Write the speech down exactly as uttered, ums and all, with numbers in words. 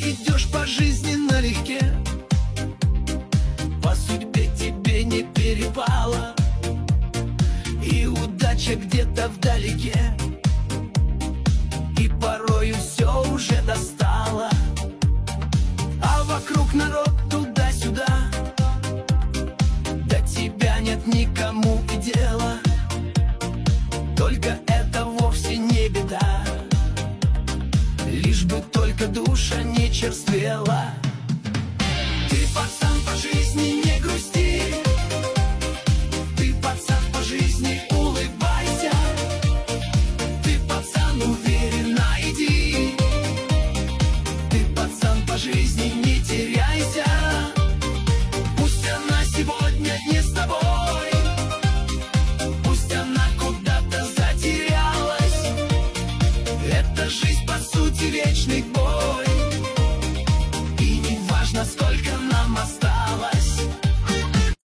идешь по жизни налегке, по судьбе тебе не перепало, и удача где-то вдалеке, и порою все уже достало. А вокруг народ туда-сюда, до тебя нет никому и дела. Только это вовсе не беда, лишь бы только душа не черствела. Ты, пацан, по жизни не грусти, ты, пацан, по жизни улыбайся, ты, пацан, уверенно иди, ты, пацан, по жизни не теряйся. Пусть она сегодня не с тобой, пусть она куда-то затерялась, эта жизнь по сути вечный бой.